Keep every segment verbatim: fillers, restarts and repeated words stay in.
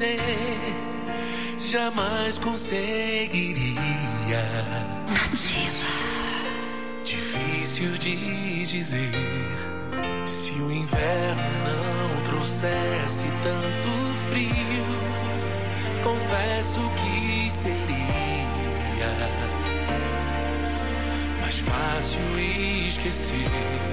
você jamais conseguiria. Nativa. Difícil de dizer, se o inverno não trouxesse tanto frio, confesso que seria mais fácil esquecer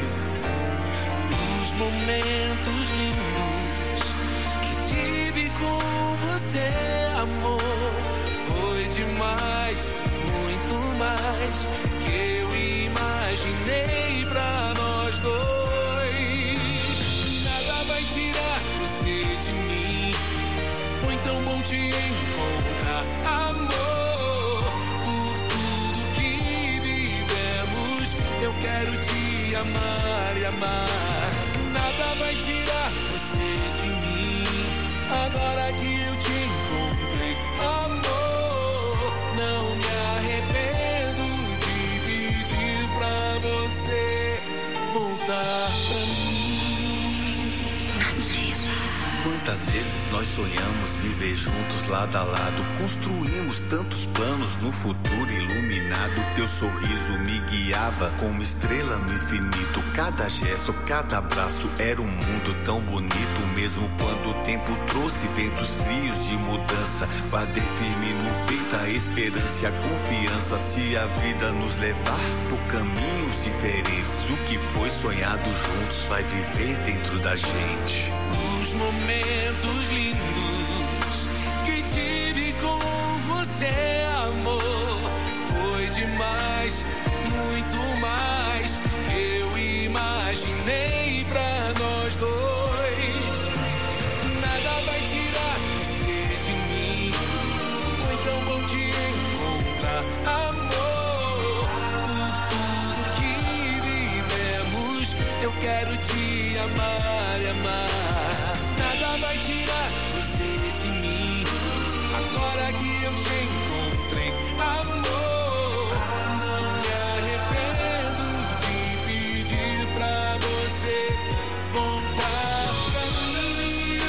os momentos lindos que tive com você, amor. Foi demais, muito mais que eu imaginei pra nós dois. Nada vai tirar você de mim. Foi tão bom te encontrar, amor. Por tudo que vivemos, eu quero te amar e amar. Nada vai tirar você de mim. Agora que eu te encontrei, amor, não me arrependo de pedir pra você voltar pra mim. Nativa. Quantas vezes nós sonhamos viver juntos lado a lado, construímos tantos planos no futuro iluminado. Teu sorriso me guiava como estrela no infinito. Cada gesto, cada abraço era um mundo tão bonito. Mesmo quando o tempo trouxe ventos frios de mudança, bater firme no peito a esperança e a confiança. Se a vida nos levar por caminhos diferentes, o que foi sonhado juntos vai viver dentro da gente. Os momentos lindos que tive com você, amor, foi demais, muito mais que eu imaginei pra nós dois. Nada vai tirar você de mim. Foi tão bom te encontrar, amor. Por tudo que vivemos, eu quero te amar e amar. Nada vai tirar você de mim. Agora que eu te encontrei, amor, não me arrependo de pedir pra você voltar pra mim.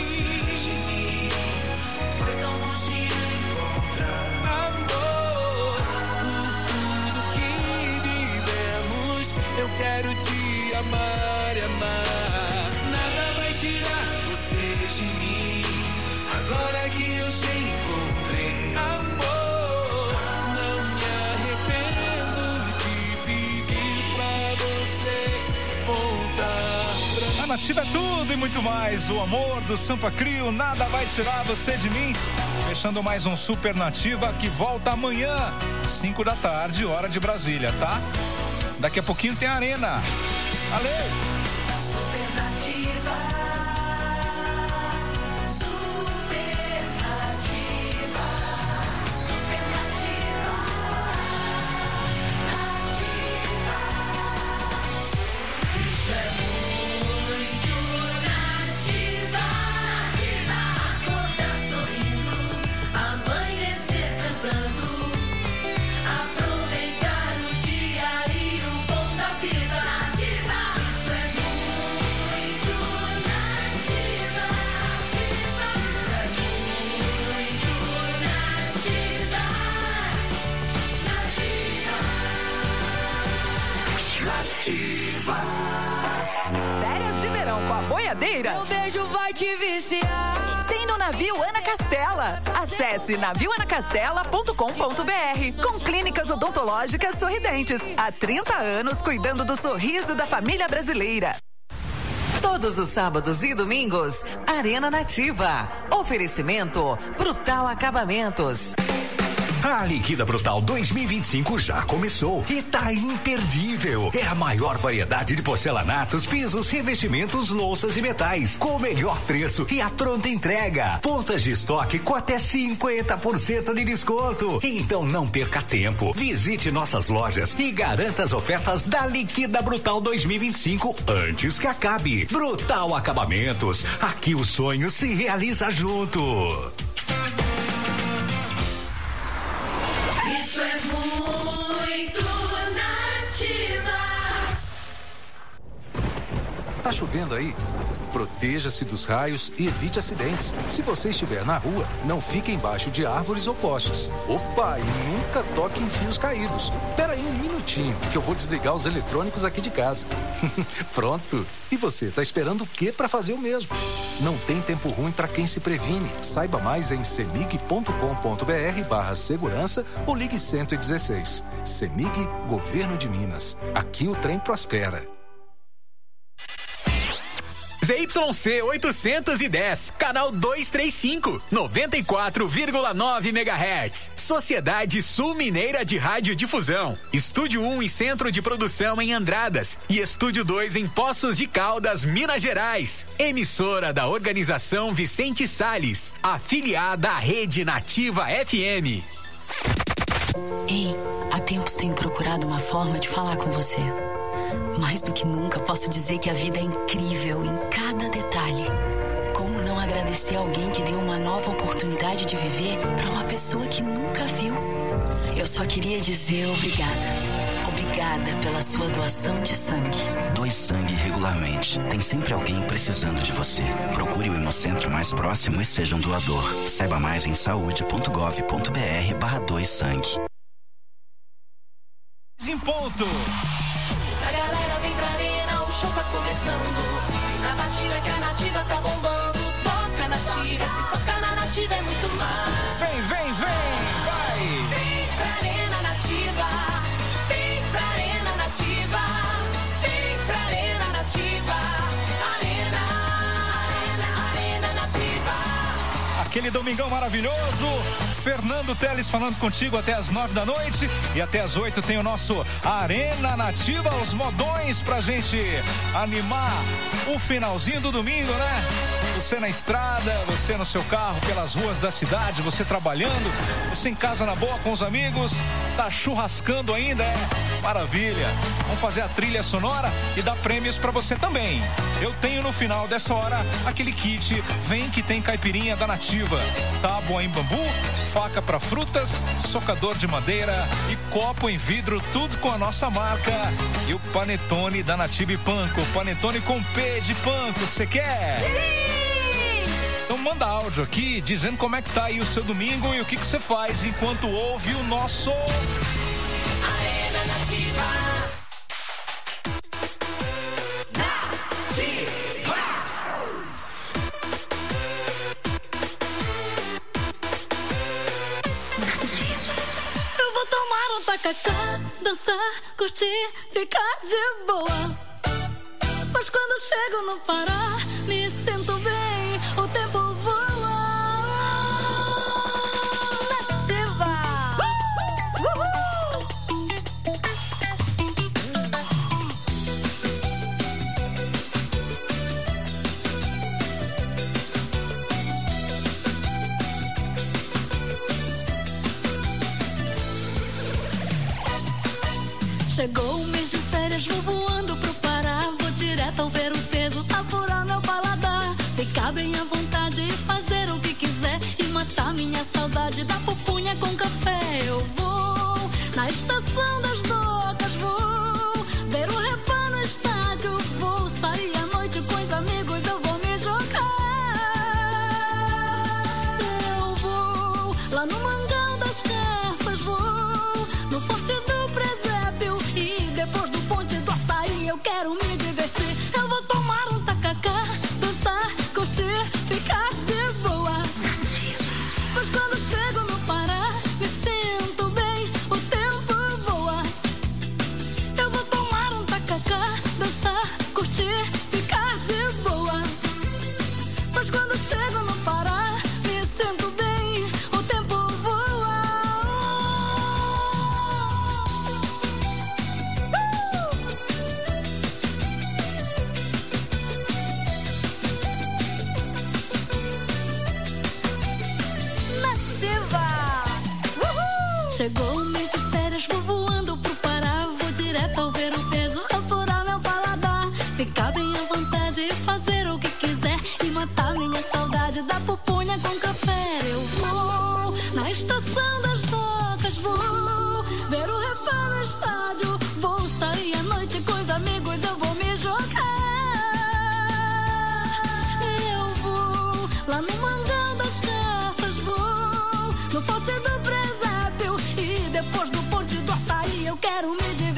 Foi tão bom te encontrar, amor. Por tudo que vivemos, eu quero te amar e amar. Nada vai tirar você de mim. Agora que eu te encontrei, amor, não me arrependo de pedir pra você voltar pra mim. A Nativa é tudo e muito mais. O amor do Sampa Crio, nada vai tirar você de mim. Fechando mais um Super Nativa que volta amanhã, cinco da tarde, hora de Brasília, tá? Daqui a pouquinho tem a Arena. Valeu! Férias de verão com a boiadeira. Meu beijo vai te viciar. Tem no Navio Ana Castela. Acesse navio ana castela ponto com ponto br. Com clínicas odontológicas sorridentes. Há trinta anos cuidando do sorriso da família brasileira. Todos os sábados e domingos, Arena Nativa. Oferecimento Brutal Acabamentos. A Liquida Brutal dois mil e vinte e cinco já começou e tá imperdível. É a maior variedade de porcelanatos, pisos, revestimentos, louças e metais, com o melhor preço e a pronta entrega. Pontas de estoque com até cinquenta por cento de desconto. Então não perca tempo. Visite nossas lojas e garanta as ofertas da Liquida Brutal dois mil e vinte e cinco antes que acabe. Brutal Acabamentos. Aqui o sonho se realiza junto. Isso é muito Nativa. Tá chovendo aí? Proteja-se dos raios e evite acidentes. Se você estiver na rua, não fique embaixo de árvores ou postes. Opa, e nunca toque em fios caídos. Pera aí um minutinho, que eu vou desligar os eletrônicos aqui de casa. Pronto. E você, tá esperando o quê para fazer o mesmo? Não tem tempo ruim para quem se previne. Saiba mais em cemig ponto com ponto br barra segurança ou ligue cento e dezesseis. Cemig, Governo de Minas. Aqui o trem prospera. Z Y C oitocentos e dez, canal duzentos e trinta e cinco, noventa e quatro vírgula nove megahertz. Sociedade Sul Mineira de Radiodifusão. Estúdio um e Centro de Produção em Andradas e Estúdio dois em Poços de Caldas, Minas Gerais. Emissora da Organização Vicente Salles, afiliada à Rede Nativa F M. Ei, há tempos tenho procurado uma forma de falar com você. Mais do que nunca, posso dizer que a vida é incrível em cada detalhe. Como não agradecer alguém que deu uma nova oportunidade de viver para uma pessoa que nunca viu? Eu só queria dizer obrigada. Obrigada pela sua doação de sangue. Doe sangue regularmente. Tem sempre alguém precisando de você. Procure o Hemocentro mais próximo e seja um doador. Saiba mais em saúde ponto gov ponto br barra doe sangue. Em ponto. A galera vem pra arena, o show tá começando. E na batida que a nativa tá bombando. Toca nativa, se toca na nativa é muito mais. Vem, vem, vem, vai! Vem pra arena nativa. Vem pra arena nativa. Vem pra arena nativa. Arena, arena, arena nativa. Aquele domingão maravilhoso. Fernando Teles falando contigo até as nove da noite e até as oito tem o nosso Arena Nativa, os modões pra gente animar o finalzinho do domingo, né? Você na estrada, você no seu carro pelas ruas da cidade, você trabalhando, você em casa na boa com os amigos, tá churrascando ainda, é? Maravilha. Vamos fazer a trilha sonora e dar prêmios pra você também. Eu tenho no final dessa hora aquele kit Vem que tem caipirinha da Nativa, tábua em bambu, faca para frutas, socador de madeira e copo em vidro, tudo com a nossa marca. E o panetone da Nativa e Panko, panetone com P de Panko, você quer? Sim! Então manda áudio aqui dizendo como é que tá aí o seu domingo e o que que você faz enquanto ouve o nosso Arena Nativa. Tacacá, dançar, curtir, ficar de boa. Mas quando chego no Pará, me sinto bem, o tempo voa. Nativa! Uh! Uhul! Chegou o mês de férias, vou voando pro Pará. Vou direto ao ver o peso, apurar meu paladar. Ficar bem à vontade e fazer o que quiser. E matar minha saudade da pupunha com café. Eu vou na estação das docas, vou ver o repá no estádio. Vou sair à noite com os amigos, eu vou me jogar. Eu vou lá no Mangal das Garças, vou no Forte do Presépio. E depois do Ponte do Açaí eu quero me divertir. Eu vou tomar um tacacá, dançar, curtir, ficar de boa. Pois quando chego no Pará, me sinto bem, o tempo voa. Eu vou tomar um tacacá, dançar, curtir, ficar de boa. Pois quando chego no Pará, me sinto bem, o tempo voa. Nativa! Uhul! Chegou o mês de férias, vou voando pro Pará. Vou direto ao ver o peso, apurar meu paladar. Ficar bem à vontade e fazer o que quiser. E matar minha saudade da pupunha com café. Eu vou na estação das docas, vou ver o repá no estádio. Vou sair à noite com os amigos, eu vou me jogar.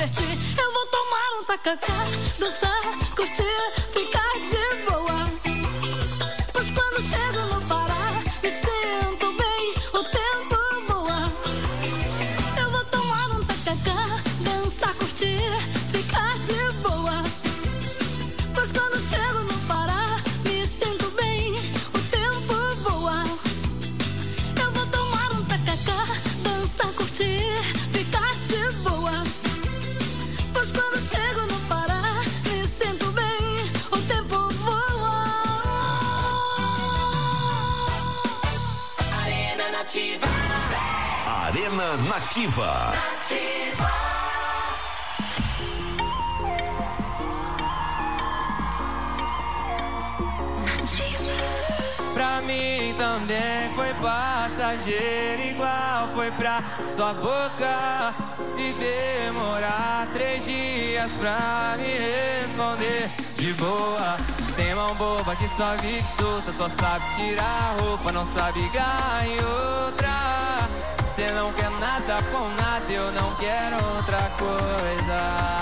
divertir. Eu vou tomar um tacacá, dançar, curtir, ficar de boa. Pois quando chego no Pará, me sinto bem, o tempo voa. Eu vou tomar um tacacá, dançar, curtir, ficar de boa. Pois quando chego no Pará, me sinto bem, o tempo voa. Eu vou tomar um tacacá, dançar, curtir, ficar de boa. Pois quando chego no Pará, me sinto bem, o tempo voa. Arena Nativa. Arena Nativa. Nativa. Pra mim também foi passageiro, igual foi pra sua boca. Se demorar três dias pra me responder de boa. Tem mão boba que só vive solta, só sabe tirar a roupa, não sabe ganhar outra. Cê não quer nada com nada, eu não quero outra coisa.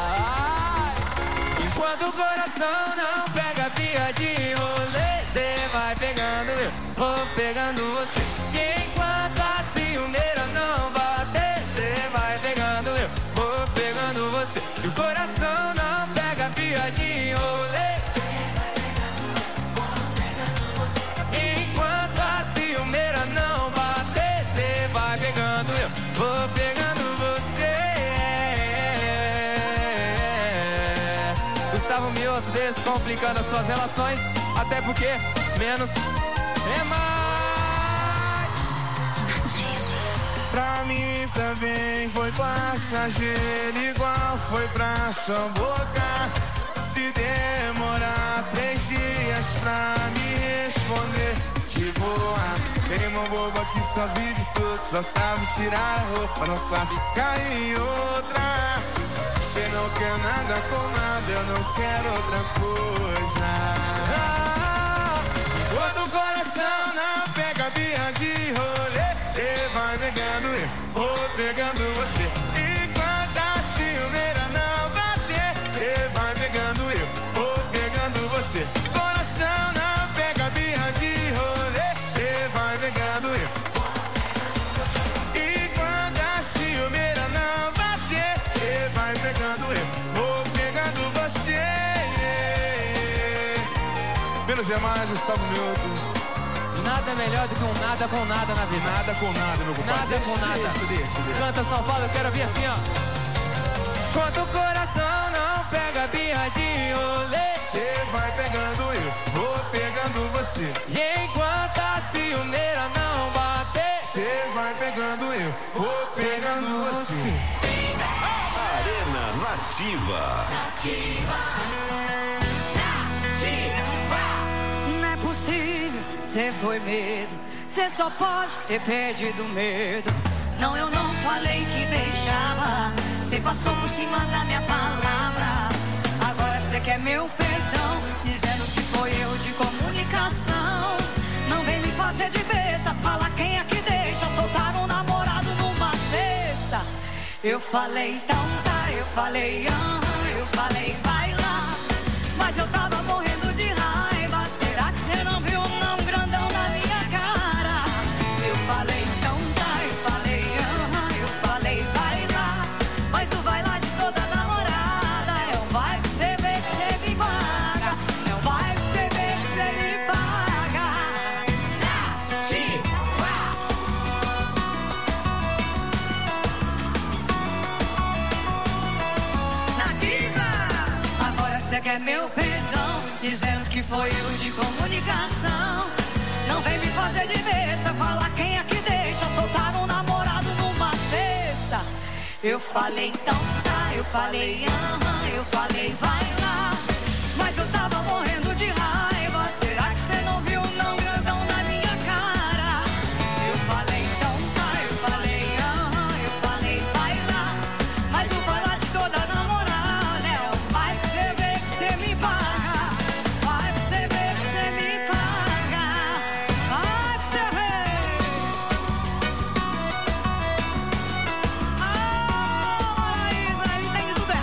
Enquanto o coração não pega pia de rolê, cê vai pegando eu, vou pegando você. E enquanto a ciumeira não bater, cê vai pegando eu, vou pegando você. E o coração não pega pia de rolê, cê vai pegando, vou pegando você. E enquanto a ciumeira não bater, cê vai pegando eu, vou pegando você. Gustavo Mioto descomplicando as suas relações, até porque menos é mais. Pra mim também foi passageiro, igual foi pra sua boca. Se demorar três dias pra me responder de boa. Tem uma boba que só vive solto, só sabe tirar a roupa, não sabe cair em outra. Você não quer nada com nada, eu não quero outra coisa. Ah, enquanto o coração não pega bia de rolê, você vai pegando eu, vou pegando você. Enquanto a ciumeira não bater, você vai pegando eu, vou pegando você. Coração não pega bia de rolê, você vai pegando eu. E quando a ciumeira não bater, você vai pegando eu, vou pegando você. Menos é mais, Gustavo Mioto. Nada melhor do que um nada com nada na vida. Nada com nada, meu compadre. Nada deixa, com nada. Deixa, deixa, deixa. Canta São Paulo, eu quero ouvir assim, ó. Quando o coração não pega birra de rolê, você vai pegando eu, vou pegando você. E enquanto a ciumeira não bater, você vai pegando eu, vou pegando você. Arena Nativa. Nativa. Não é possível, cê foi mesmo. Cê só pode ter perdido medo. Não, eu não falei que deixava. Cê passou por cima da minha palavra. Agora cê quer meu perdão, dizendo que foi erro de comunicação. Não vem me fazer de besta, fala quem é que deixa soltar um namorado numa cesta. Eu falei então tá, eu falei aham, eu falei vai lá. Mas eu tava morrendo de raiva. Será que cê não viu um não grandão na minha cara? Eu falei então tá, eu falei aham, eu falei vai lá. Mas o vai lá de toda namorada é um vai que cê vê que cê me paga. É um vai que cê vê que cê me paga. Nativa. Agora cê quer meu perdão, dizendo que foi erro de comunicação. Não vem me fazer de besta, falar quem é que deixa soltar um namorado numa cesta. Eu falei então tá, eu falei aham, eu falei vai lá. Mas eu tava morrendo de raiva. Será que cê não viu não grandão na minha cara? Eu falei então tá, eu falei aham, eu falei vai lá. Mas o vai lá de toda namorada é um vai que cê vê que cê me paga. Vai que cê vê que cê me paga. Vai que cê vê. Ah, Maraísa, ele tem tudo errado.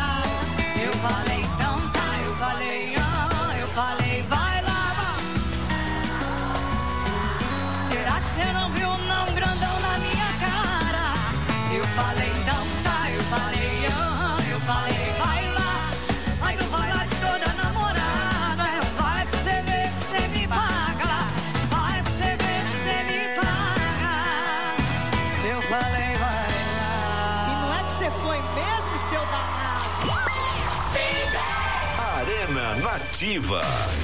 sorriu não grandão na minha cara. Eu falei, então tá, eu falei, aham, eu falei, vai lá. Mas o vontade toda namorada. Vai pra você ver que você me paga. Vai pra você ver que você me paga. Eu falei, vai lá. E não é que você foi mesmo, seu danado? Arena Nativa.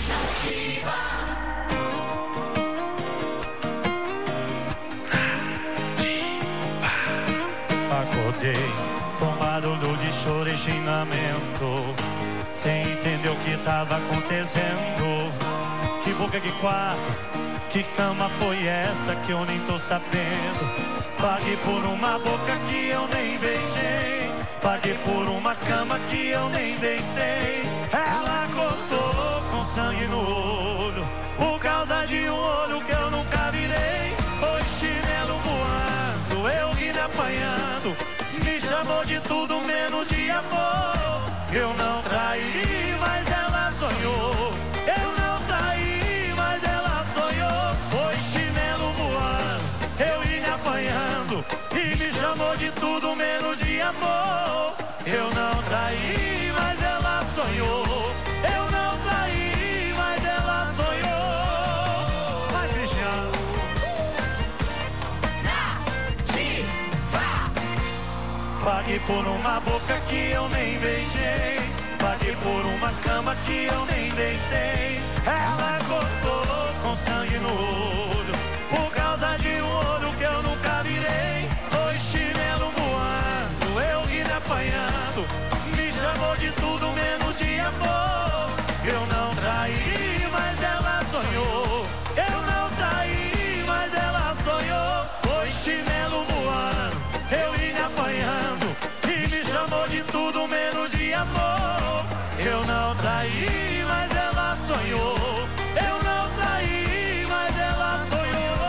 Acordei com barulho de choro e xingamento, sem entender o que tava acontecendo. Que boca, que quarto, que cama foi essa que eu nem tô sabendo? Paguei por uma boca que eu nem beijei, paguei por uma cama que eu nem deitei. Ela cortou com sangue no olho, por causa de um olho que eu nunca virei. Foi chinelo voando, eu guiné apanhando, me chamou de tudo menos de amor. Eu não traí, mas ela sonhou. Eu não traí, mas ela sonhou. Foi chinelo voando, eu ia me apanhando, e me chamou de tudo menos de amor. Eu não traí, mas ela sonhou. Eu não traí, mas ela sonhou. Vai, Cristiano. Paguei por uma boca que eu nem beijei, paguei por uma cama que eu nem deitei. Ela cortou com sangue no olho, por causa de um olho que eu nunca virei. Foi chinelo voando, eu guiné apanhando, me chamou de tudo menos de amor. Eu não traí, mas ela sonhou. Eu não traí, mas ela sonhou. Foi chinelo voando, eu ia me apanhando, e me chamou de tudo menos de amor. Eu não traí, mas ela sonhou. Eu não traí, mas ela sonhou.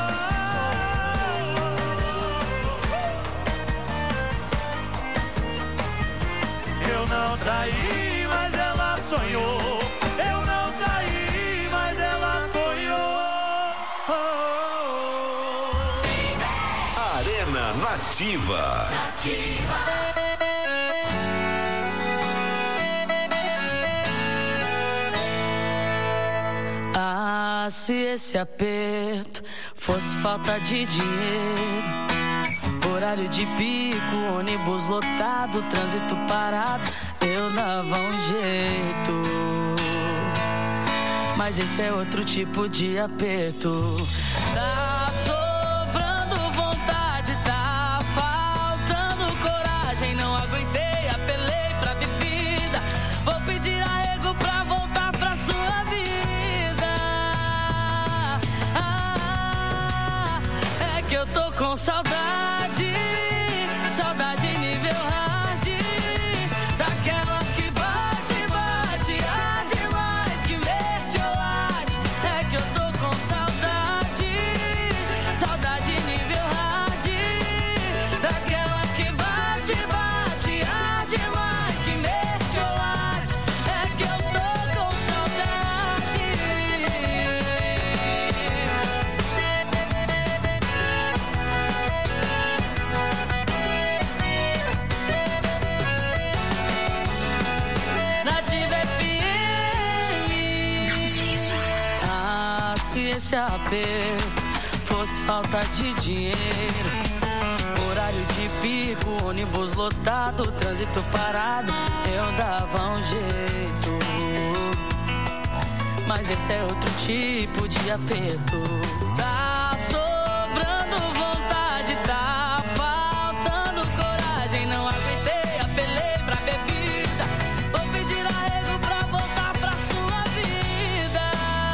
Eu não traí, mas ela sonhou. Eu não traí, mas ela sonhou. Arena Nativa. Ah, se esse aperto fosse falta de dinheiro, horário de pico, ônibus lotado, trânsito parado, eu dava um jeito. Mas esse é outro tipo de aperto. Tá sobrando vontade, tá faltando coragem, não aguentei, apelei pra bebida. Vou pedir arrego pra voltar pra sua vida. Ah, é que eu tô com saudade, saudade nível hard, daquelas que bate, bate, arde mais que mertiolate. É que eu tô com saudade, saudade nível hard, daquelas que bate, bate, arde mais que mertiolate. É que eu tô com saudade. Nativa F M. Ah, se esse aperto fosse falta de dinheiro, horário de pico, ônibus lotado, trânsito parado, eu dava um jeito. Mas esse é outro tipo de aperto. Tá sobrando vontade, tá faltando coragem, não aguentei, apelei pra bebida. Vou pedir arrego pra voltar pra sua vida.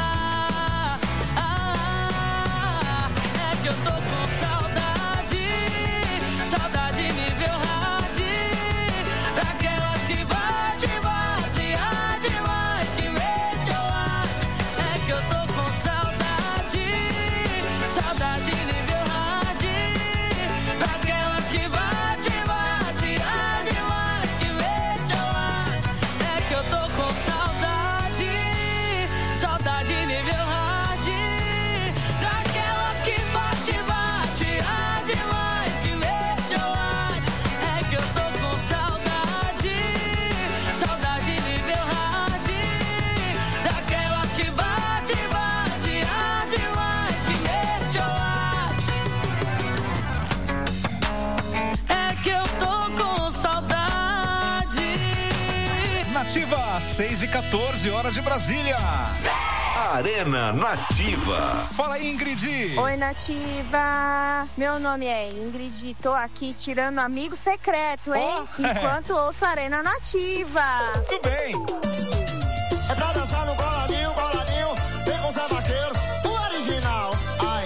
Ah, é que eu tô com saudade, saudade nível hard, daquelas que bate, bate, arde mais que mertiolate. É que eu tô com saudade, saudade nível hard, daquelas que bate, bate, arde mais que mertiolate. É que eu tô com saudade, saudade nível hard, daquelas que bate, seis e quatorze, horas de Brasília. Arena Nativa. Fala aí, Ingrid. Oi, Nativa. Meu nome é Ingrid. Tô aqui tirando amigo secreto, hein? Oh, enquanto é. ouço Arena Nativa. Tudo bem. É pra dançar no coladinho, coladinho. Vem com o Zé Vaqueiro, o original. Ai.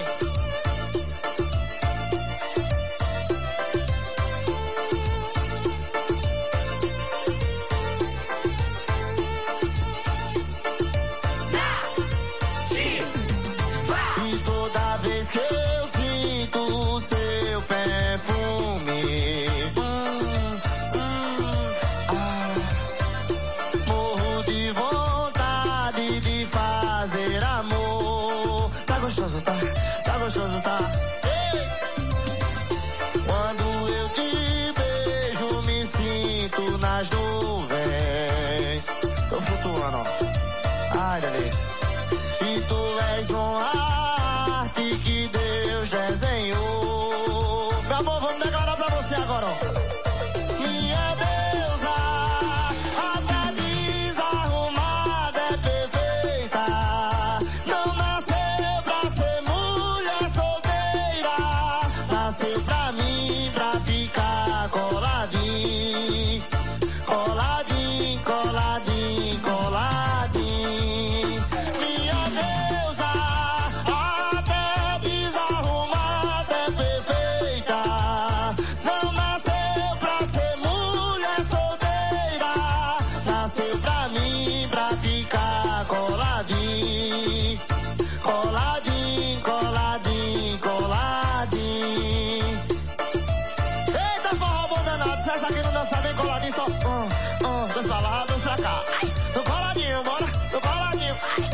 E toda vez que eu sinto o seu perfume, hum, hum, ah, morro de vontade de fazer amor. Tá gostoso, tá? Tá gostoso, tá? Ei! Quando eu te beijo, me sinto nas nuvens. Tô flutuando, ó. Ai, delícia. E tu és uma arte que Deus desenhou. Meu amor, vamos declarar pra você agora, ó. Minha deusa, até desarrumada é perfeita. Não nasceu pra ser mulher solteira. Nasceu pra mim, pra ficar coladinho. Coladinho, coladinho, coladinho. Minha deusa, até desarrumada é perfeita. Não nasceu pra ser mulher solteira. Nasceu pra mim, pra ficar coladinho. Coladinho, coladinho, coladinho. Eita, forró bom danado. Se essa aqui não dança bem coladinho, só um, um, dois pra lá, dois pra cá. Ai, no coladinho, bora, no coladinho. Ai.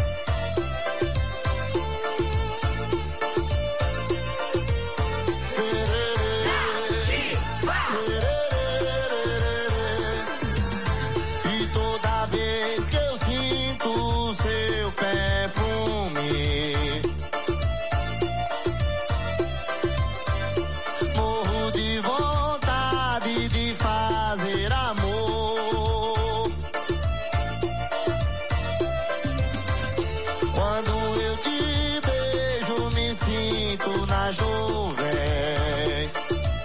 E toda vez que eu sinto o seu perfume, morro de vontade de fazer amor. Quando eu te beijo, me sinto nas nuvens.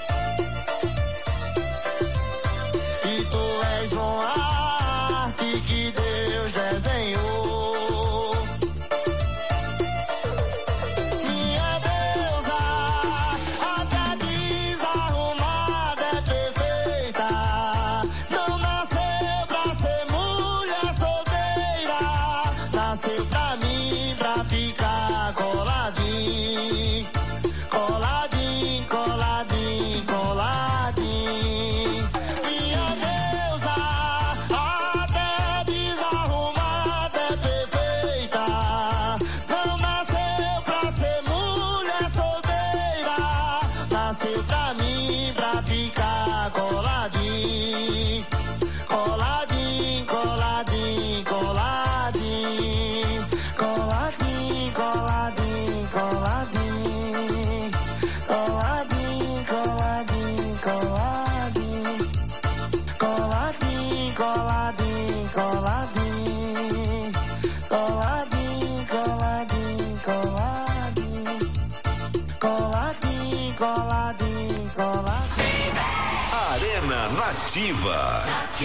E tu és uma arte que Deus desenhou. Minha deusa, até desarrumada é perfeita. Não nasceu pra ser mulher solteira. Nasceu pra mim, pra ficar coladinho. Coladinho, coladinho, coladinho. Minha deusa, até desarrumada é perfeita. Não nasceu pra ser mulher solteira. Nasceu pra mim, pra ficar coladinho. Coladinho, coladinho, coladinho. Coladinho, coladinho, coladinho. Coladinho, coladinho, coladinho. Coladinho, coladinho, coladinho. Coladinho, coladinho, coladinho. Coladinho, coladinho, coladinho. Arena Nativa.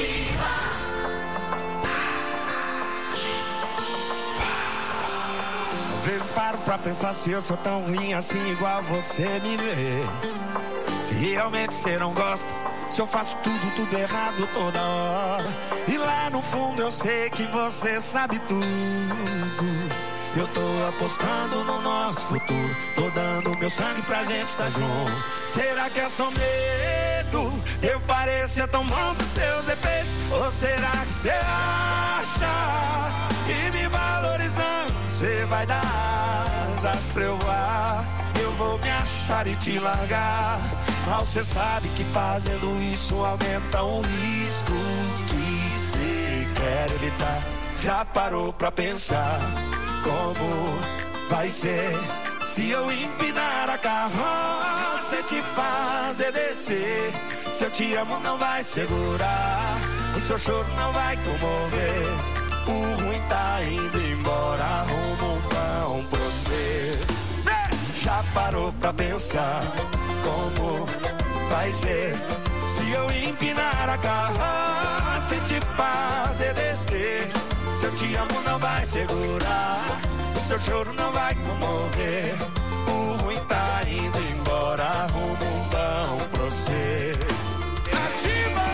Às vezes paro pra pensar se eu sou tão ruim assim igual você me vê. Se realmente você não gosta, se eu faço tudo, tudo errado toda hora. E lá no fundo eu sei que você sabe tudo. Eu tô apostando no nosso futuro. Tô dando meu sangue pra gente estar junto. Será que é só medo? Eu parecia tão bom com seus defeitos. Ou será que você acha que me valorizando você vai dar asas pra eu voar? Eu vou me achar e te largar. Mal cê sabe que fazendo isso aumenta o risco que cê quer evitar. Já parou pra pensar como vai ser se eu empinar a carroça e te fazer descer? Se eu te amo não vai segurar, o seu choro não vai comover. O ruim tá indo embora, arruma um pão pra você. Já parou pra pensar como vai ser se eu empinar a carroça e te fazer descer? Seu te amo não vai segurar, o seu choro não vai comover. O ruim tá indo embora, arruma um pão pra você. Ativa!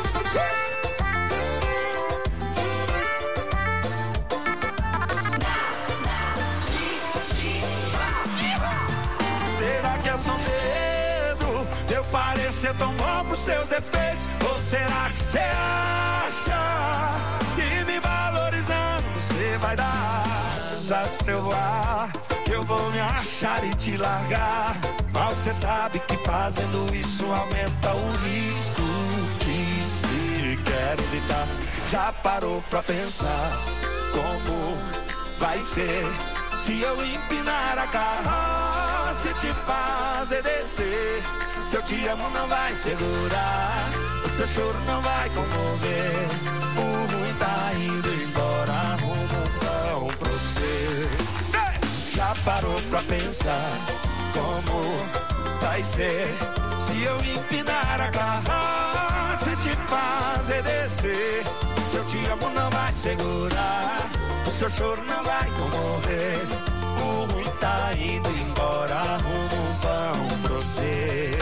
Será que é só medo de eu parecer tão bom pros seus defeitos? Ou será que você acha que me valorizando você vai dar asas pra eu voar? Que eu vou me achar e te largar. Mas você sabe que fazendo isso aumenta o risco que se quer evitar. Já parou pra pensar como vai ser se eu empinar a carroça e te fazer descer? Se eu te amo não vai segurar, o seu choro não vai comover. O ruim tá indo embora, arruma um pão pra você. Já parou pra pensar como vai ser se eu empinar a carroça e te fazer descer? Se eu te amo não vai segurar, o seu choro não vai comover. O ruim tá indo embora, arruma um pão pra você.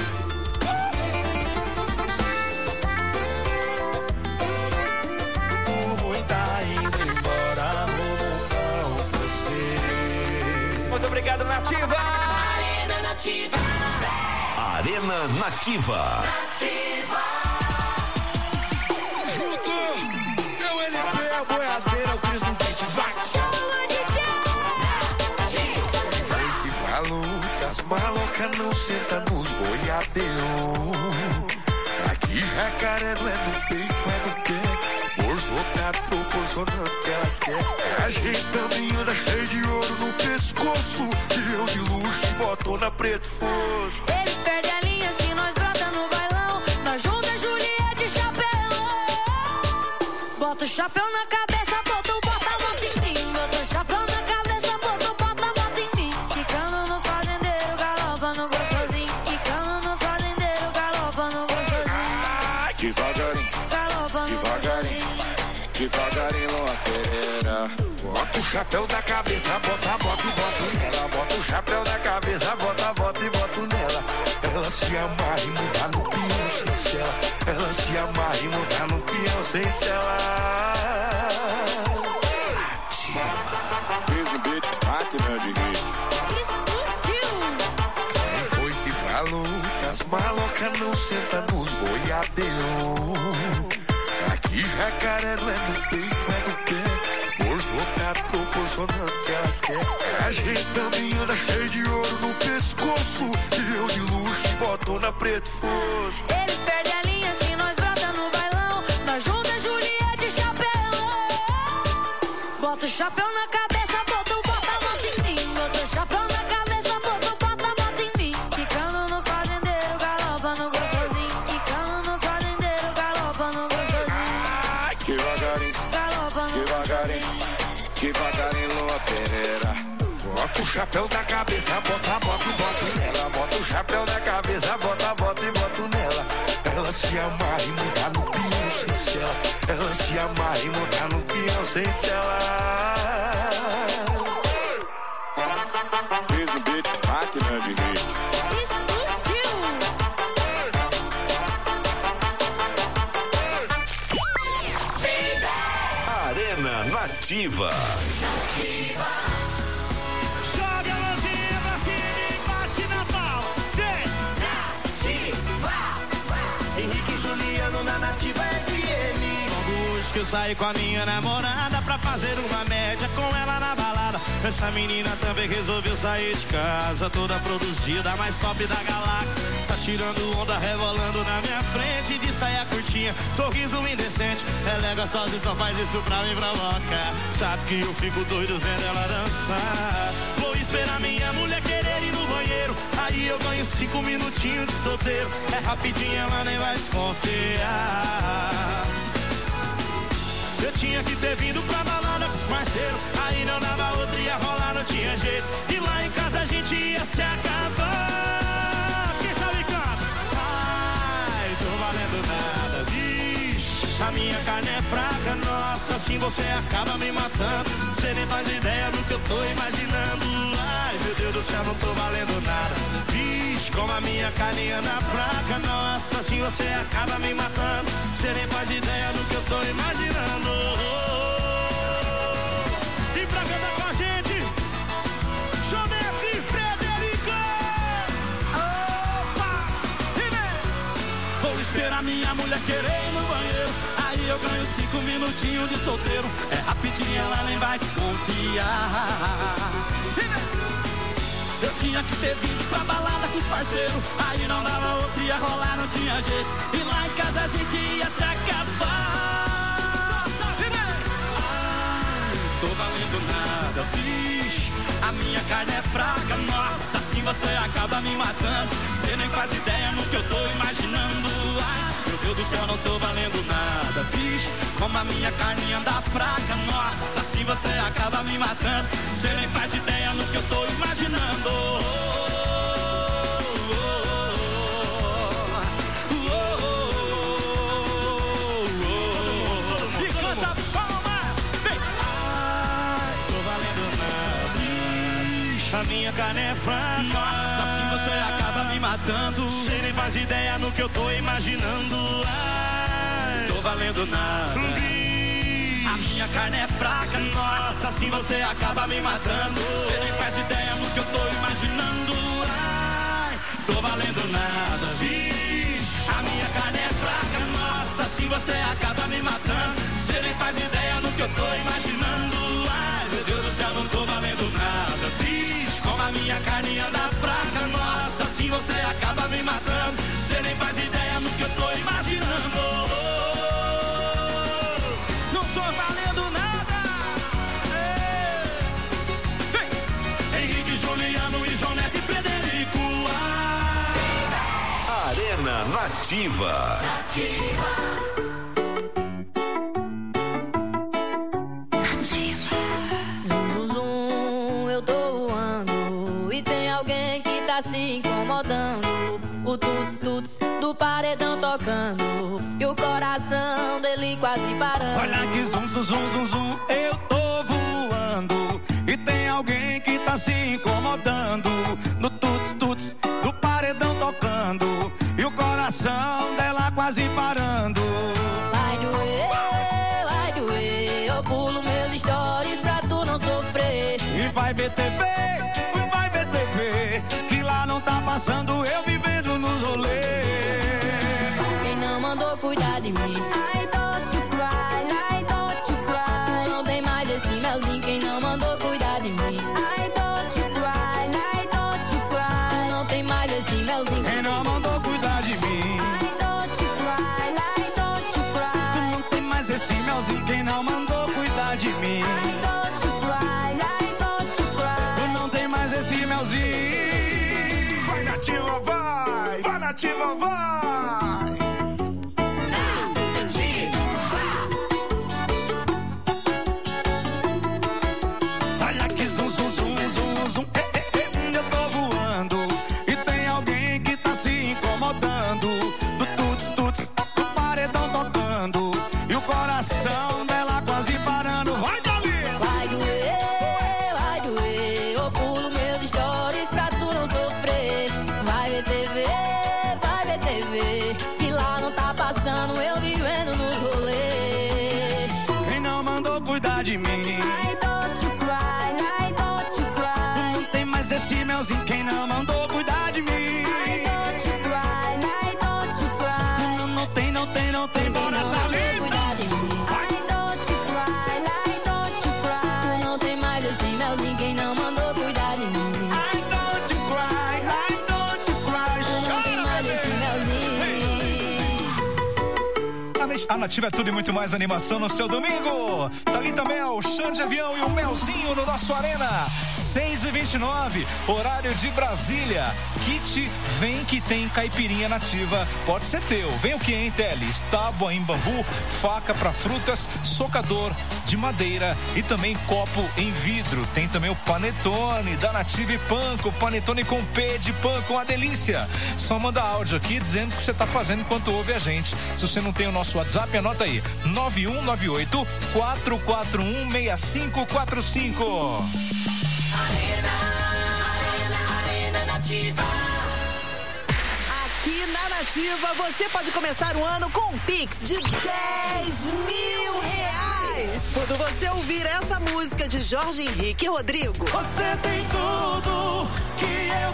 O ruim tá indo embora, arruma um pão pra você. Muito obrigado, Nativa! Arena Nativa. Arena Nativa. Nativa. Junto, meu L P, a boiadeira, o Cris no beat, vai! Falou que as malocas não sentam nos boiadeiros. Aqui jacaré não é no peito, é no pé. Bolso lotado proporcionando o que elas querem. Ajeitando anda cheio de ouro no pescoço. E eu de luxo e botona preto fosco. Eles perdem a linha se nós brota no bailão. Nós junta Juliette e chapéu. Bota o chapéu na cabeça, bota o bota-bota em mim. Bota o chapéu na cabeça, bota o bota-bota em mim. Quicando no fazendeiro, galopa no gostosinho. Quicando no fazendeiro, galopa no gostosinho. Ah, devagarinho, galopa no devagarinho, devagarinho, loteira. Bota o chapéu da cabeça, bota, bota e bota nela. Bota o chapéu da cabeça, bota, bota e bota nela. Ela se amarra e muda no peão sem cela. Ela se amarra e muda no peão sem cela. Fiz o beat, máquina de hit. Quem foi que falou que as malocas não sentam nos boiadeiros? Aqui jacaré não é no peito, é no pé. Bolso lotado proporcionando o que elas querem. Ajeitando anda cheio de ouro no pescoço. E eu de luxo e botona preto fosco. Eles perdem a linha se nós brota no bailão. Nós junta Juliette e chapéu. Bota o chapéu na cabeça, bota o bota-bota em mim. Bota o chapéu na cabeça, bota o bota-bota em mim. Quicando no fazendeiro, galopa no gostosinho. Quicando no fazendeiro, galopa no gostosinho. Ai, devagarinho, galopa no devagarinho, devagarinho, lua pereira. Bota o chapéu da cabeça, bota, bota e bota nela. Bota o chapéu da cabeça, bota, bota e bota nela. Ela se amarra e muda no peão sem cela. Ela se amarra e muda no peão sem cela. Fiz o beat, máquina de hit. Arena Nativa. Joga a mãozinha pra cima e bate na palma. Vem! Nativa. Henrique e Juliano na Nativa F M. Hoje que eu saí com a minha namorada pra fazer uma média com ela na balada. Essa menina também resolveu sair de casa, toda produzida, mais top da galáxia. Tá tirando onda, rebolando na minha frente, de saia curtinha, sorriso indecente. Ela é gostosa e só faz isso pra me provocar. Sabe que eu fico doido vendo ela dançar. Vou esperar minha mulher querer ir no banheiro, aí eu ganho cinco minutinhos de solteiro. É rapidinho, ela nem vai desconfiar. Eu tinha que ter vindo pra balada com os parceiros. Aí não dava outra, ia rolar, não tinha jeito. E lá em casa a gente ia se acabar. Quem sabe canta? Ai, tô valendo nada, vixe. A minha carne é fraca, nossa, assim você acaba me matando. Você nem faz ideia do que eu tô imaginando. Ai, meu Deus do céu, não tô valendo nada. Vixe, como a minha carne anda fraca, nossa, assim você acaba me matando. Você nem faz ideia do que eu tô imaginando. E pra cantar com a gente, Jonete e Frederico. Opa! E vem! Vou esperar minha mulher querer ir no banheiro. Aí eu ganho cinco minutinhos de solteiro. É rapidinho, ela nem vai desconfiar. E vem! Eu tinha que ter vindo pra balada com os parceiros. Aí não dava outra, ia rolar, não tinha jeito. E lá em casa a gente ia se acabar. Ai, tô valendo nada, vixe. A minha carne é fraca, nossa, assim você acaba me matando. Você nem faz ideia no que eu tô imaginando. Ai, meu Deus do céu, não tô valendo nada, vixe. Como a minha carne anda fraca, nossa, assim você acaba me matando. Você nem faz ideia no que eu tô imaginando. E canta palmas, vem! Ai, tô valendo nada, vixe. A minha carne é fraca, nossa, assim você acaba me matando. Você nem faz ideia no que eu tô imaginando. Ai, tô valendo nada, vixe. A minha carne é fraca, nossa, assim você acaba me matando. Você nem faz ideia no que eu tô imaginando. Ai, tô valendo nada, vixe. A minha carne é fraca, nossa, assim você acaba me matando. Você nem faz ideia no que eu tô imaginando. Ai, meu Deus do céu, não tô valendo nada, vixe. Como a minha carne anda fraca, nossa, assim você acaba me matando. Você nem faz ideia no que eu tô imaginando. Não tô valendo nada. Ei. Henrique, Juliano e João Neto e Frederico. Ah. Arena Nativa. Nativa. Zum, zum, zum, eu tô voando e tem alguém que tá se incomodando. O tuts, tuts do paredão tocando e o coração dele quase parando. Olha que zum, zum, zum, zum, zum, eu tô voando e tem alguém que tá se incomodando. No tuts, tuts do paredão tocando e o coração dela quase parando. Vai doer, vai doer, eu pulo meus stories pra tu não sofrer. E vai ver T V, vai ver T V, que lá não tá passando eu vivendo nos rolês. Quem não mandou cuidar de mim? I don't you cry, I don't you cry. Não tem mais esse melzinho. Quem não mandou cuidar de mim? I don't you cry, I don't you cry. Não tem mais esse melzinho. Quem não mandou cuidar de mim? I don't you cry, I don't you cry. Não tem mais esse melzinho. Quem não mandou cuidar de mim? I don't you cry, I don't you cry. Tu não tem mais esse melzinho. Vai Nativa, vai! Vai Nativa, vai! Olha que zum, zum, zum, zum, zum, eh, eh, eh, eu tô voando e tem alguém que tá se incomodando. Do tuts, tuts, do paredão tocando e o coração dela quase parando. Vai, Dali! Vai doer, vai doer, eu pulo meus stories pra tu não sofrer. Vai ver T V, vai ver T V, que lá não tá passando eu vivendo nos rolês. Quem não mandou cuidar de mim? I don't you cry, I don't you cry. Não tem mais esse melzinho. Quem não mandou cuidar de mim? I don't you cry, I don't you cry. Não, não tem, não tem, não tem. Bora, Quem não mandou Dali! cuidar de mim? I don't you cry, I don't you cry. Não tem mais esse melzinho. Quem não mandou cuidar de mim? I don't you cry, I don't you cry. Não tem mais esse melzinho. A Nativa é tudo e muito mais animação no seu domingo. Tá ali também o Xande Avião e o Melzinho no nosso Arena. seis e vinte e nove, horário de Brasília. Kit Vem que tem caipirinha nativa, pode ser teu. Vem o que, hein, Teles? Tábua em bambu, faca para frutas, socador de madeira e também copo em vidro. Tem também o panetone da Nativa e Panko, panetone com P de Panko, uma delícia. Só manda áudio aqui dizendo o que você tá fazendo enquanto ouve a gente. Se você não tem o nosso WhatsApp, anota aí, nove um nove oito, quatro quatro um, seis cinco quatro cinco. Arena, Arena, Arena Nativa. Aqui na Nativa você pode começar o ano com um Pix de dez mil reais. Quando você ouvir essa música de Jorge Henrique e Rodrigo. Você tem tudo que eu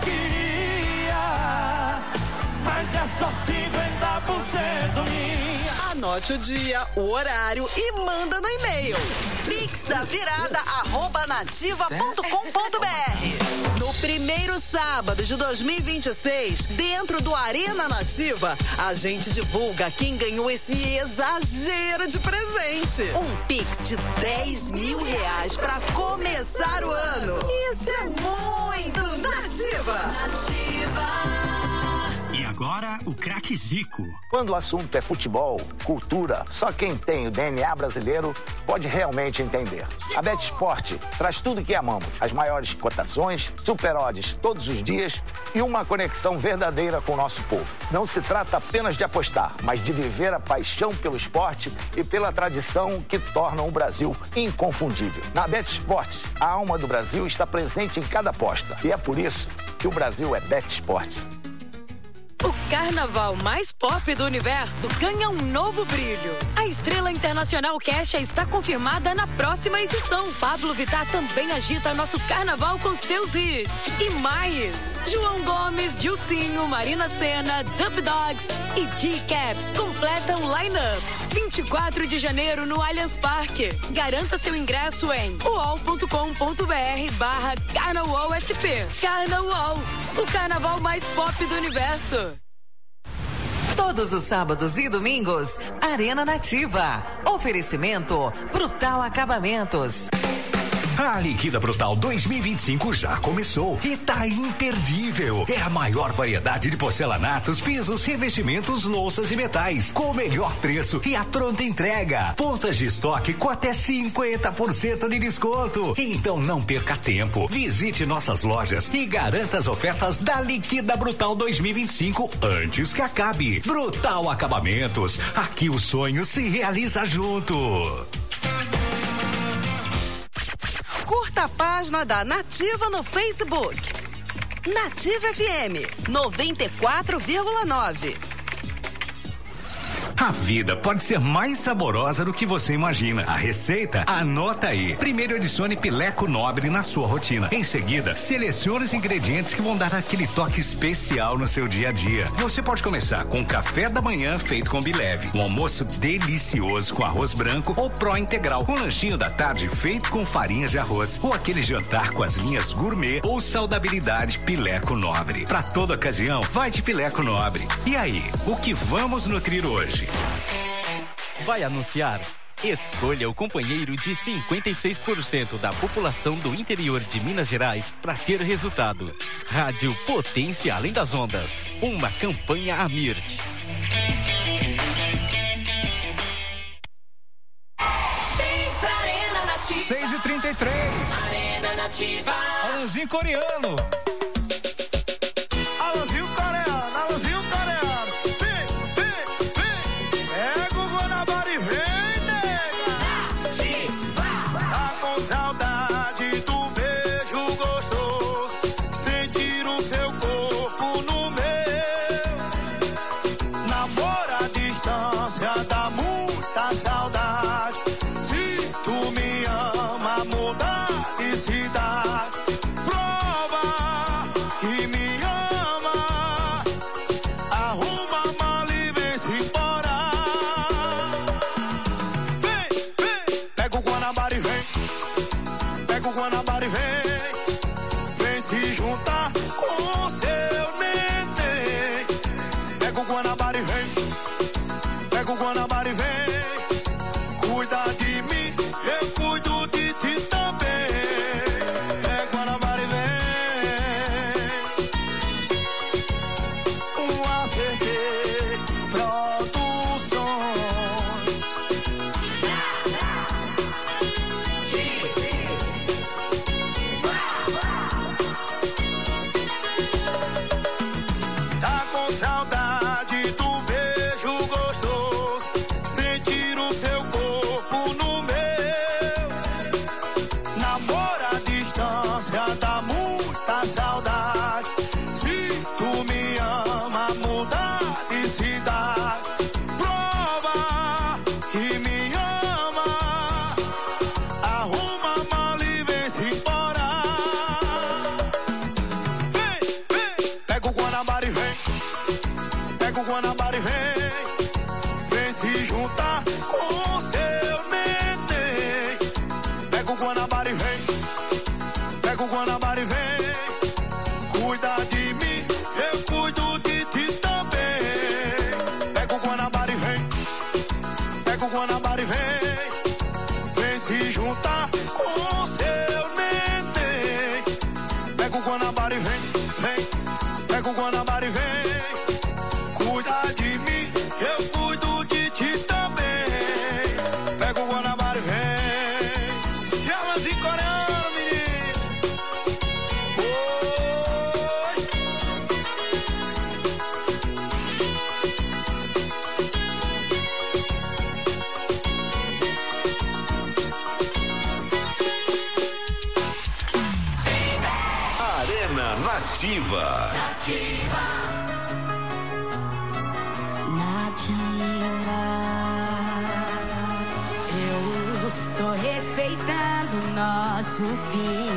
queria, mas é só cinquenta por cento minha. Anote o dia, o horário e manda no e-mail. Pix da virada arroba nativa ponto com ponto br. No primeiro sábado de dois mil e vinte e seis, dentro do Arena Nativa, a gente divulga quem ganhou esse exagero de presente. Um Pix de dez mil reais pra começar o ano. Isso é muito Nativa. Nativa. E agora, o craque Zico. Quando o assunto é futebol, cultura, só quem tem o D N A brasileiro pode realmente entender. A BetSport traz tudo que amamos. As maiores cotações, super odds todos os dias e uma conexão verdadeira com o nosso povo. Não se trata apenas de apostar, mas de viver a paixão pelo esporte e pela tradição que tornam o Brasil inconfundível. Na BetSport, a alma do Brasil está presente em cada aposta. E é por isso que o Brasil é BetSport. O carnaval mais pop do universo ganha um novo brilho. A estrela internacional Kesha está confirmada na próxima edição. Pablo Vittar também agita nosso carnaval com seus hits. E mais! João Gomes, Dilcinho, Marina Sena, Dub Dogs e G-Caps completam o line-up. vinte e quatro de janeiro no Allianz Parque. Garanta seu ingresso em uol ponto com ponto br barra Carnaval S P. Carnaval, o carnaval mais pop do universo. Todos os sábados e domingos, Arena Nativa. Oferecimento Brutal Acabamentos. A Liquida Brutal dois mil e vinte e cinco já começou e tá imperdível. É a maior variedade de porcelanatos, pisos, revestimentos, louças e metais, com o melhor preço e a pronta entrega. Pontas de estoque com até cinquenta por cento de desconto. Então não perca tempo. Visite nossas lojas e garanta as ofertas da Liquida Brutal dois mil e vinte e cinco antes que acabe. Brutal Acabamentos. Aqui o sonho se realiza junto. Curta a página da Nativa no Facebook. Nativa F M noventa e quatro vírgula nove. A vida pode ser mais saborosa do que você imagina. A receita? Anota aí. Primeiro adicione Pileco Nobre na sua rotina. Em seguida, selecione os ingredientes que vão dar aquele toque especial no seu dia a dia. Você pode começar com um café da manhã feito com Bileve, um almoço delicioso com arroz branco ou pró integral, um lanchinho da tarde feito com farinha de arroz, ou aquele jantar com as linhas gourmet ou saudabilidade Pileco Nobre. Para toda ocasião, vai de Pileco Nobre. E aí, o que vamos nutrir hoje? Vai anunciar? Escolha o companheiro de cinquenta e seis por cento da população do interior de Minas Gerais para ter resultado. Rádio Potência Além das Ondas. Uma campanha Amirt. seis e trinta e três. Arena Nativa. Alanzinho coreano. Alanzinho coreano, Alanzinho coreano. Saudade do beijo gostoso, sentir o seu corpo no meu. Namoro à distância dá muita saudade. Se tu me ama, muda de cidade. Prova o Guanabara e vem, vem se juntar com seu neném. Pega o Guanabara e vem, pega o Guanabara e vem, cuida de mim, eu cuido de ti também. Pega o Guanabara e vem, pega o Guanabara e vem, vem se juntar com seu neném. Pega o Guanabara e vem, vem, pega o Guanabara e vem, cuida de mim, eu cuido de ti também. Pega o Guanabara e vem, se elas em coreano, menino. Oi. Arena Nativa. Eu tô respeitando o nosso fim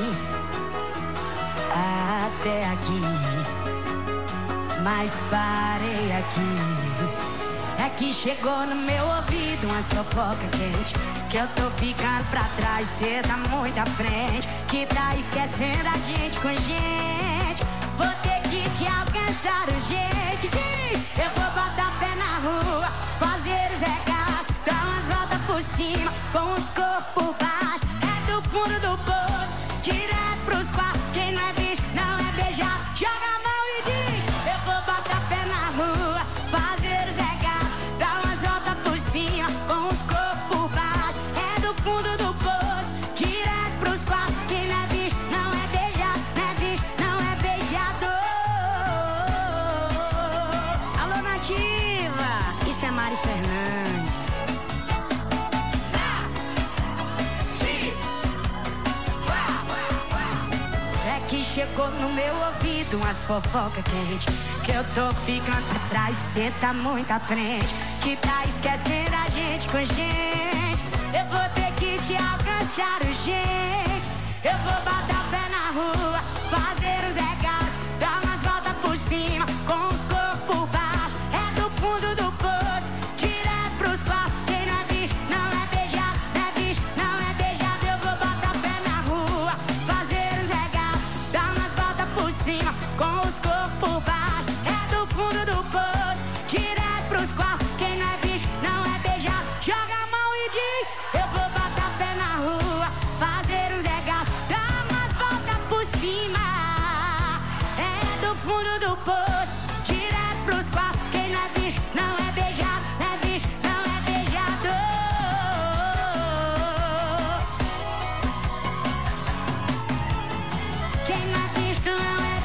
até aqui, mas parei aqui. É que chegou no meu ouvido uma fofoca quente, que eu tô ficando pra trás, cê tá muito à frente, que tá esquecendo a gente com gente. Vou ter que te alcançar urgente. Eu vou botar pé na rua, fazer os regaços, dar umas voltas por cima, com os corpos baixos. É do fundo do poço, direto pros quartos. Quem não é bicho, não é beijar. Joga a mão e diz: eu vou botar pé na rua, fazer os regaços, dar umas voltas por cima, com os corpos baixos. É do fundo do poço, direto pros quartos. Quem não é bicho, não é beijar, não é bicho, não é beijador. Alô, Nativa, isso é Mari Fernandes. É que chegou no meu ouvido umas fofoca quente, que eu tô ficando pra trás, cê tá muito à frente, que tá esquecendo a gente com gente. Eu vou ter que te alcançar urgente. Eu vou botar pé na rua, fazer os regaços, dar umas voltas por cima, com os corpos baixos. É do fundo do poço, direto pros quartos. Quem não é bicho, não é beijar, não é bicho, não é beijado. Eu vou botar pé na rua, fazer os regaços, dar umas voltas por cima, com os corpos baixos. É do fundo do poço, direto pros quartos. Quem não é bicho, não é beijado. Joga a mão e diz: eu vou botar pé na rua, fazer uns regaços, dar umas voltas por cima. É do fundo do poço, direto pros quartos. Quem não é bicho, não é beijado, não é bicho, não é beijador. Quem não é visto não é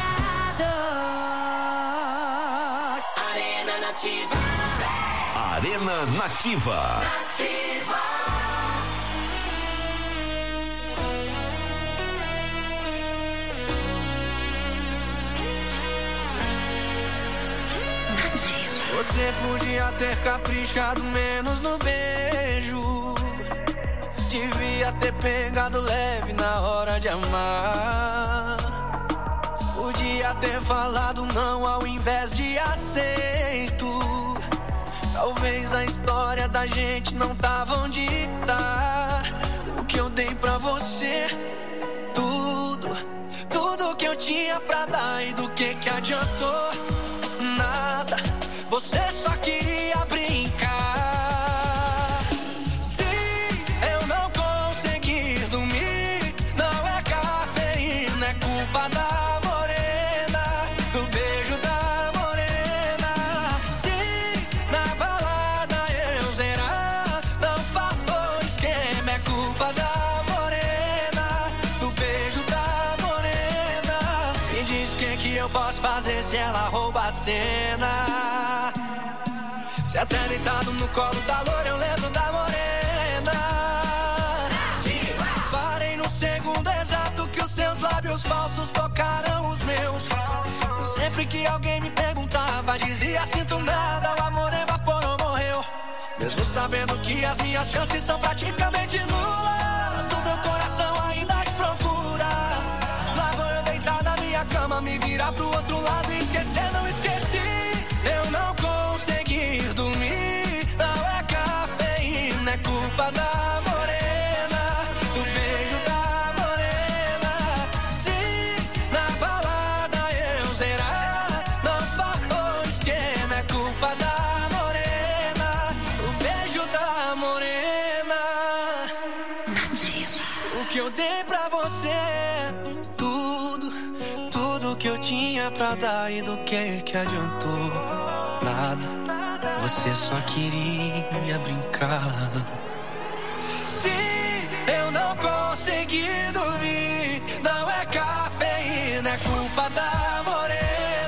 beijador. Arena Nativa. Arena Nativa. Você podia ter caprichado menos no beijo, devia ter pegado leve na hora de amar. Podia ter falado não ao invés de aceito. Talvez a história da gente não tava onde tá. O que eu dei pra você, tudo, tudo que eu tinha pra dar, e do que que adiantou? Nada, você só queria brincar. Sim, eu não consegui dormir, não é cafeína, é culpa da morena, do beijo da morena. Sim, na balada eu zerar, não faltou esquema, é culpa da morena, do beijo da morena. Me diz o que que eu posso fazer se ela rouba a cena. Se até deitado no colo da loura eu lembro da morena. Parei no segundo exato que os seus lábios falsos tocaram os meus. E sempre que alguém me perguntava, dizia sinto nada, o amor evaporou, morreu. Mesmo sabendo que as minhas chances são praticamente nulas, o meu coração ainda te procura. Lá vou eu deitar na minha cama, me virar pro outro lado e esquecer, não esqueci. Eu não culpada e do que que adiantou? Nada, você só queria brincar. Se eu não consegui dormir, não é cafeína, é culpa da morena.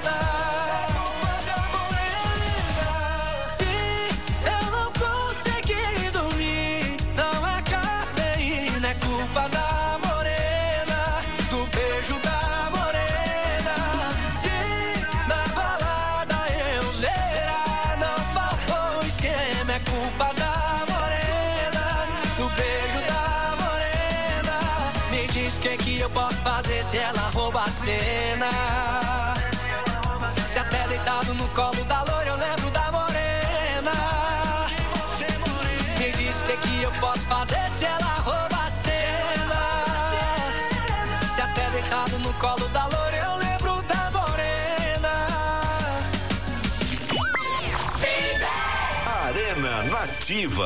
Se eu não consegui dormir, não é cafeína, é culpa da morena, do beijo da morena. Se na balada eu zerar, não faltou esquema, é culpa da morena, do beijo da morena. Me diz o que que eu posso fazer se ela rouba a cena. Se até deitado no colo da loira eu lembro da morena. Me diz o que que eu posso fazer se ela rouba a cena. Se até deitado no colo da loira eu lembro da morena. Arena Nativa.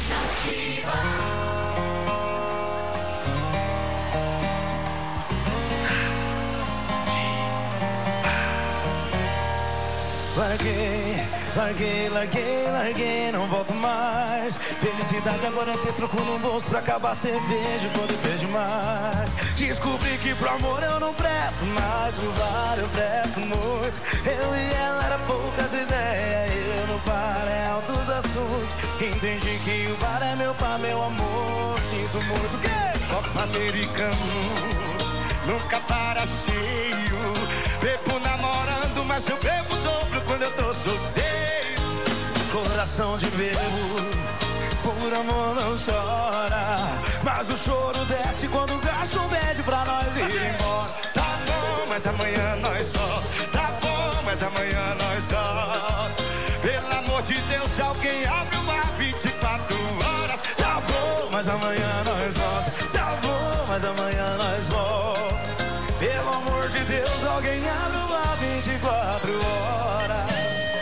Larguei, larguei, larguei, larguei, não volto mais. Felicidade agora é ter troco no bolso pra acabar a cerveja quando eu vejo mais. Descobri que pro amor eu não presto mais, pro bar eu presto muito. Eu e ela era poucas ideias, eu no bar é altos assuntos. Entendi que o bar é meu par, meu amor, sinto muito. Que? Copa americano, nunca para cheio. Bebo namorando, mas eu bebo dobro quando eu tô solteiro. Coração de bebo, por amor não chora. Mas o choro desce quando o garçom pede pra nós ir embora. Tá bom, mas amanhã nós volta. Tá bom, mas amanhã nós volta. Pelo amor de Deus, se alguém abre uma vinte e quatro horas. Tá bom, mas amanhã nós volta. Tá bom, mas amanhã nós volta. Pelo amor de Deus, alguém abre uma vinte e quatro horas.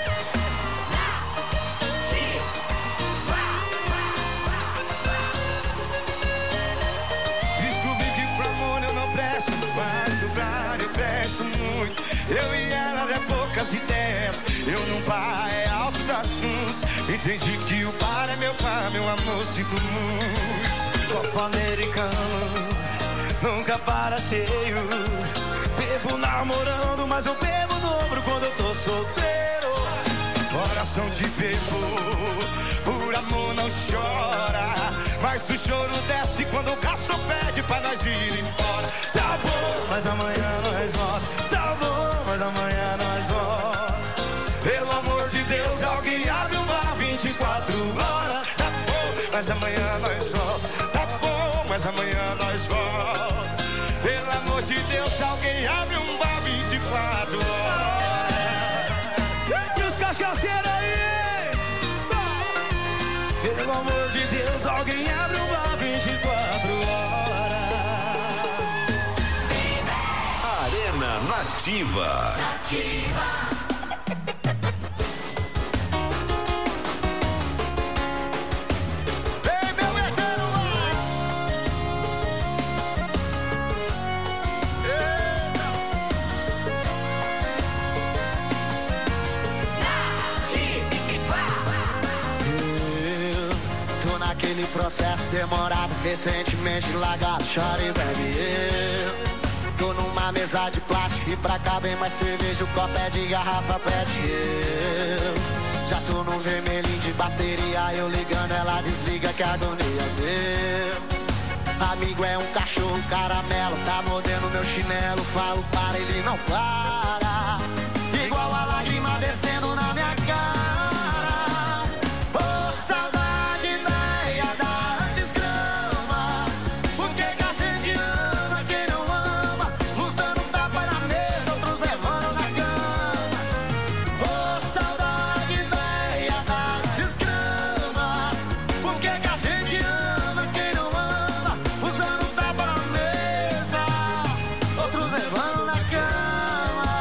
Descobri que pro amor eu não presto, mas pro bar eu presto muito. Eu e ela é poucas ideias, eu não bar é altos assuntos. Entendi que o bar é meu par, meu amor, sinto muito. Copa americano, nunca para cheio. Bebo namorando, mas eu bebo dobro quando eu tô solteiro. Coração de bebo, por amor não chora. Mas o choro desce quando o garçom pede pra nós ir embora. Tá bom, mas amanhã nós volta. Tá bom, mas amanhã nós volta. Pelo amor de Deus, alguém abre um bar vinte e quatro horas. Tá bom, mas amanhã nós volta. Tá bom, mas amanhã nós volta. Pelo amor de Deus, alguém abre um bar vinte e quatro horas. E os cachaceiros aí? Pelo amor de Deus, alguém abre um bar vinte e quatro horas. Arena Nativa. Nativa. Aquele processo demorado, recentemente largado, chora e bebe eu. Tô numa mesa de plástico e pra cá bem mais cerveja, o copo é de garrafa, pede eu. Já tô no vermelhinho de bateria, eu ligando, ela desliga que a agonia deu. Amigo é um cachorro caramelo, tá mordendo meu chinelo, falo para, ele não para. Igual a lágrima descendo na minha cara. Oh, saudade. Usando tapa na mesa, outros levando na cama.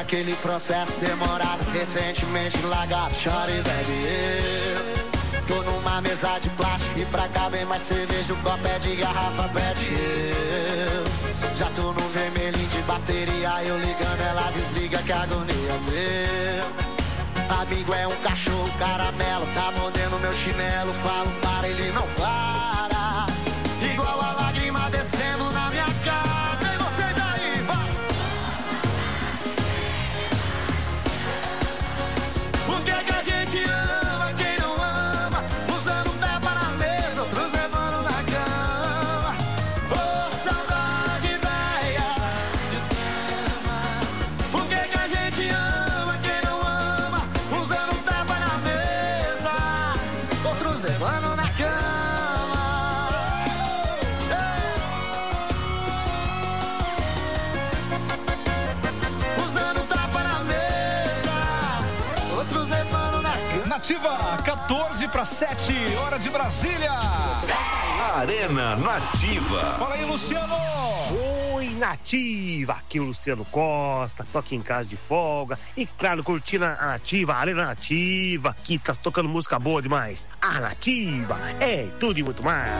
Naquele processo demorado, recentemente largado. Chore, bebe, eu tô numa mesa de plástico e pra cá vem mais cerveja, o copo é de garrafa, pede eu. Já tô no vermelhinho de bateria, eu ligando, ela desliga, que agonia meu. Amigo é um cachorro caramelo, tá mordendo meu chinelo, falo para, ele não para. Igual a lágrima descendo na minha cara. Vem vocês aí, vai! Por que que a gente ama quem não ama? Usando um tapa na mesa, outros levando na cama. Ô, saudade velha, desgrama. Por que que a gente ama quem não ama? Usando um tapa na mesa, outros levando na cama. Nativa, quatorze para sete, hora de Brasília. Arena Nativa. Fala aí, Luciano. Oi, Nativa. Aqui o Luciano Costa. Tô aqui em casa de folga. E claro, curtindo a Nativa, a Arena Nativa, que tá tocando música boa demais. A Nativa é tudo e muito mais.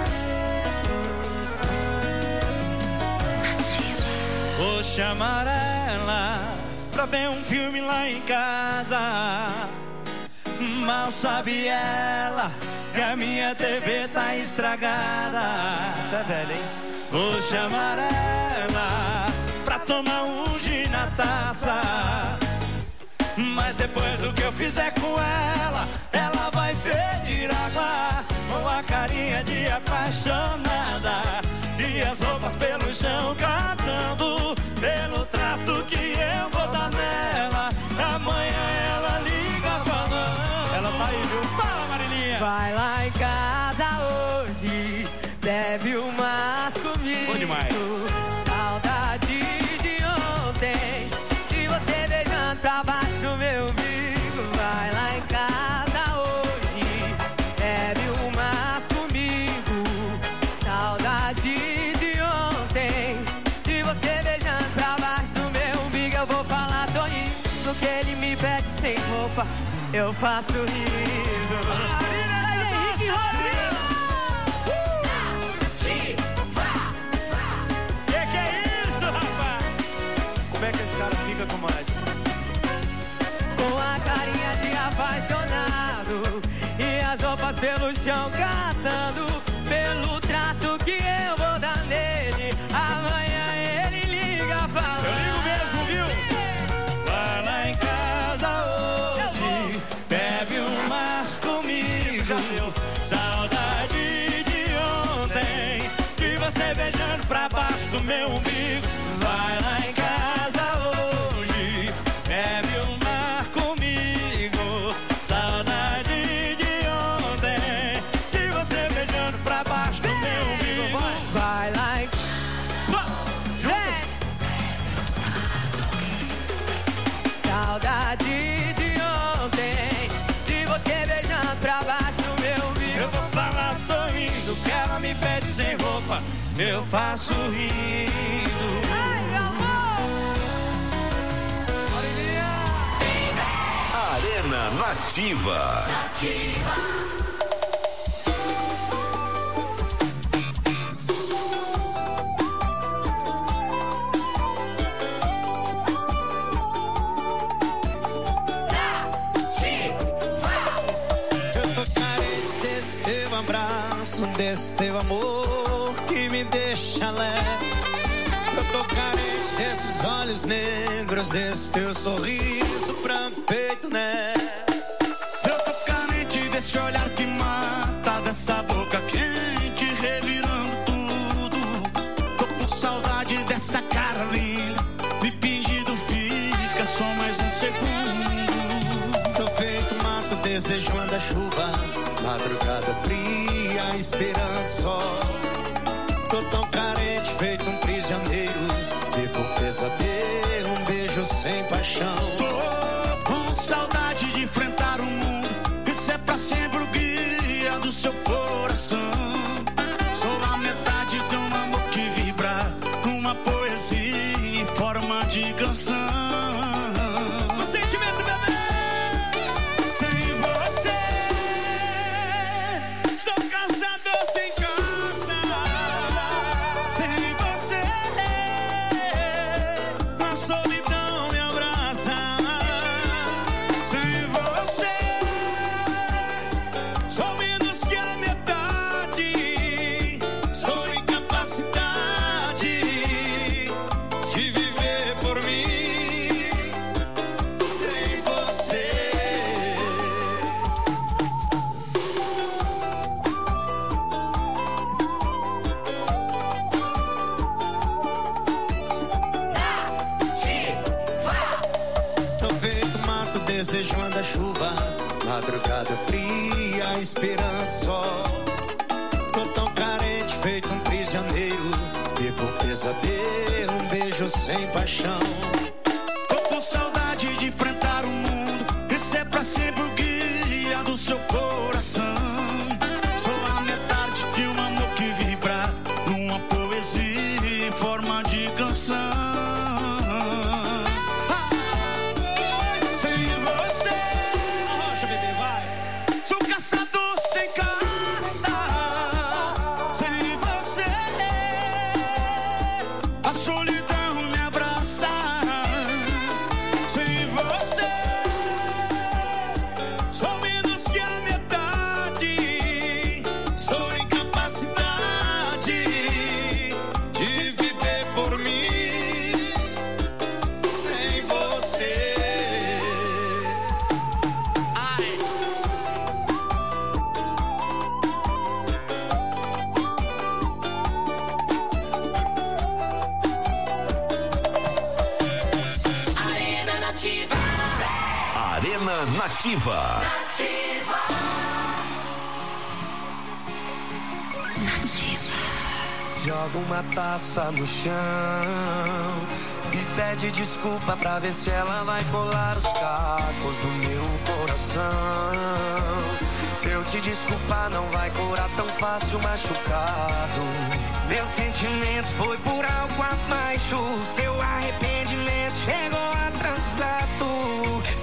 Vou chamar ela pra ver um filme lá em casa. Mal sabe ela que a minha T V tá estragada. Isso é velho, hein? Vou chamar ela pra tomar um gin na taça. Mas depois do que eu fizer com ela, ela vai pedir água com a carinha de apaixonada e as roupas pelo chão cantando pelo trato que eu vou dar nela. Amanhã ela liga falando. Ela tá aí, viu? Fala, Marilinha. Vai lá em casa hoje, bebe umas comigo. Bom demais. Saudade de ontem, de você beijando pra baixo do meu umbigo. Vai lá em casa hoje, bebe umas comigo. Saudade de ontem, de você beijando pra baixo do meu umbigo. Eu vou falar, tô indo, que ele me pede sem roupa. Eu faço rindo. Aí, Henrique Rodrigo! Que que é isso, rapaz? Como é que esse cara fica com mais? Com a carinha de apaixonado e as roupas pelo chão catando pelo trato que eu vou dar nele. Amanhã ele liga falando. Eu ligo mesmo, viu? Vai lá em casa hoje, bebe umas comigo. Saudade de ontem, de você beijando pra baixo do meu umbigo. Vai lá em casa hoje, bebe uma comigo. Saudade de ontem, de você beijando pra baixo do meu umbigo. Vai lá em... Saudade de ontem, de você beijando pra baixo do meu umbigo. Eu vou falar, tô indo, que ela me pede sem roupa. Eu faço rindo. Ai, meu amor! Arena Nativa. Nativa. Teu abraço, desse teu amor que me deixa leve. Eu tô carente desses olhos negros, desse teu sorriso branco feito neve. Eu tô carente desse olhar que mata, dessa boca quente revirando tudo. Tô com saudade dessa cara linda, me pedindo fica só mais um segundo. Tô feito mato desejando a chuva, madrugada fria, esperando sol. Tô tão carente, feito um prisioneiro. Vivo um pesadelo, um beijo sem paixão. Tô com saudade de enfrentar o mundo. Isso é pra sempre o guia do seu coração. Sou a metade de um amor que vibra, uma poesia em forma de canção. na chuva, madrugada fria, esperando sol. Tô tão carente, feito um prisioneiro, vivo um pesadelo, um beijo sem paixão. Tô com saudade de enfrentar o mundo e ser pra sempre o guia do seu coração. Sou a metade de um amor que vibra numa poesia em forma de canção. Sem você, rocha, bebê, vai. Sou caçador sem caça. Sem você, a solidão me abraça. Sem você, sou menos que a metade. Sou incapacidade de viver por mim. Sem você. Ai. Arena Nativa. Arena Nativa. Joga uma taça no chão e pede desculpa pra ver se ela vai colar os cacos do meu coração. Se eu te desculpar, não vai curar tão fácil machucado. Meu sentimento foi por algo abaixo. Seu arrependimento chegou atrasado.